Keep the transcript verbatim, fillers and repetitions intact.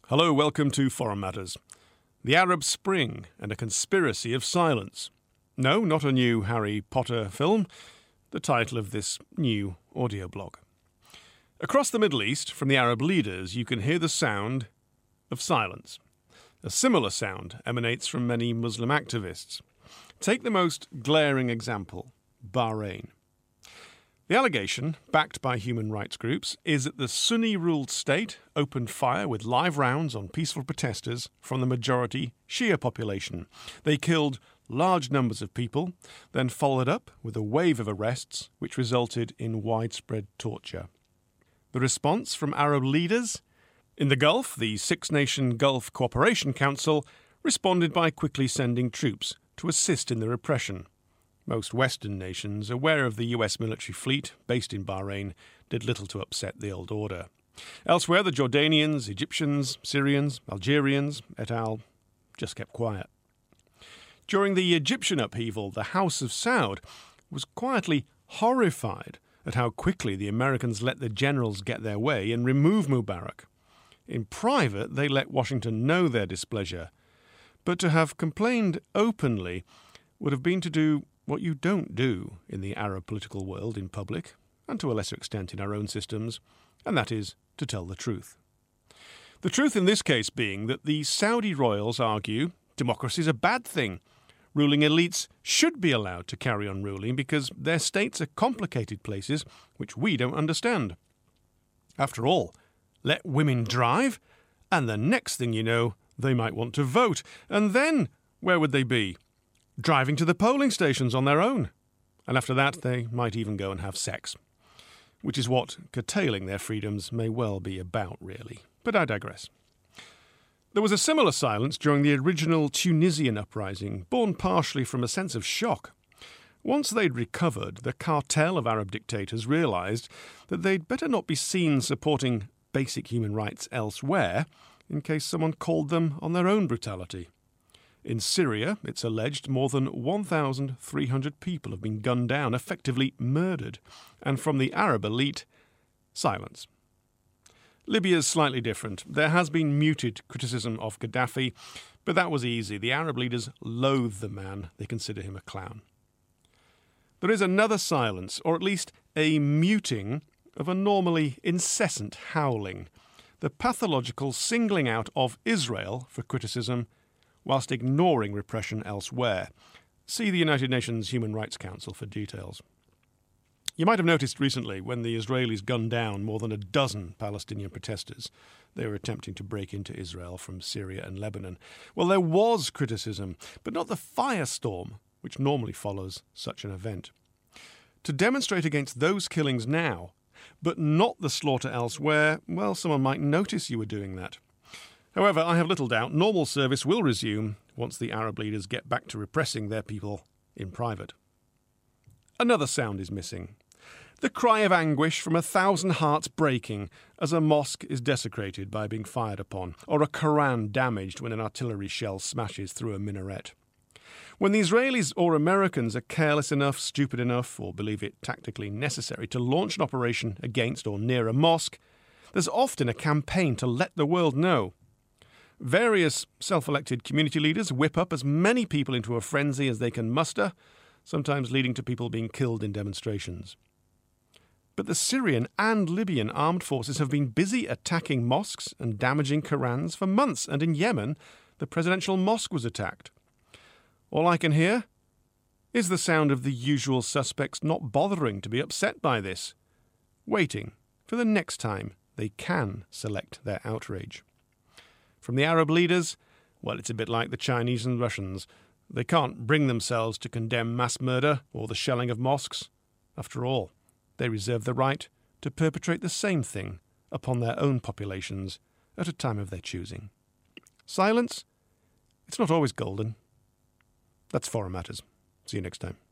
Hello, welcome to Foreign Matters. The Arab Spring and a Conspiracy of Silence. No, not a new Harry Potter film, the title of this new audio blog. Across the Middle East, from the Arab leaders, you can hear the sound of silence. A similar sound emanates from many Muslim activists. Take the most glaring example, Bahrain. The allegation, backed by human rights groups, is that the Sunni-ruled state opened fire with live rounds on peaceful protesters from the majority Shia population. They killed large numbers of people, then followed up with a wave of arrests which resulted in widespread torture. The response from Arab leaders? In the Gulf, the Six-Nation Gulf Cooperation Council responded by quickly sending troops to assist in the repression. Most Western nations, aware of the U S military fleet based in Bahrain, did little to upset the old order. Elsewhere, the Jordanians, Egyptians, Syrians, Algerians, et al. Just kept quiet. During the Egyptian upheaval, the House of Saud was quietly horrified at how quickly the Americans let the generals get their way and remove Mubarak. In private, they let Washington know their displeasure. But to have complained openly would have been to do what you don't do in the Arab political world in public, and to a lesser extent in our own systems, and that is to tell the truth. The truth in this case being that the Saudi royals argue democracy is a bad thing. Ruling elites should be allowed to carry on ruling because their states are complicated places which we don't understand. After all, let women drive, and the next thing you know, they might want to vote, and then where would they be? Driving to the polling stations on their own. And after that, they might even go and have sex. Which is what curtailing their freedoms may well be about, really. But I digress. There was a similar silence during the original Tunisian uprising, born partially from a sense of shock. Once they'd recovered, the cartel of Arab dictators realised that they'd better not be seen supporting basic human rights elsewhere, in case someone called them on their own brutality. In Syria, it's alleged more than one thousand three hundred people have been gunned down, effectively murdered. And from the Arab elite, silence. Libya's slightly different. There has been muted criticism of Gaddafi, but that was easy. The Arab leaders loathe the man. They consider him a clown. There is another silence, or at least a muting of a normally incessant howling. The pathological singling out of Israel for criticism whilst ignoring repression elsewhere. See the United Nations Human Rights Council for details. You might have noticed recently when the Israelis gunned down more than a dozen Palestinian protesters. They were attempting to break into Israel from Syria and Lebanon. Well, there was criticism, but not the firestorm which normally follows such an event. To demonstrate against those killings now, but not the slaughter elsewhere, well, someone might notice you were doing that. However, I have little doubt normal service will resume once the Arab leaders get back to repressing their people in private. Another sound is missing. The cry of anguish from a thousand hearts breaking as a mosque is desecrated by being fired upon, or a Quran damaged when an artillery shell smashes through a minaret. When the Israelis or Americans are careless enough, stupid enough, or believe it tactically necessary to launch an operation against or near a mosque, there's often a campaign to let the world know. Various self-elected community leaders whip up as many people into a frenzy as they can muster, sometimes leading to people being killed in demonstrations. But the Syrian and Libyan armed forces have been busy attacking mosques and damaging Qurans for months, and in Yemen, the presidential mosque was attacked. All I can hear is the sound of the usual suspects not bothering to be upset by this, waiting for the next time they can select their outrage. From the Arab leaders, well, it's a bit like the Chinese and Russians. They can't bring themselves to condemn mass murder or the shelling of mosques. After all, they reserve the right to perpetrate the same thing upon their own populations at a time of their choosing. Silence? It's not always golden. That's Foreign Matters. See you next time.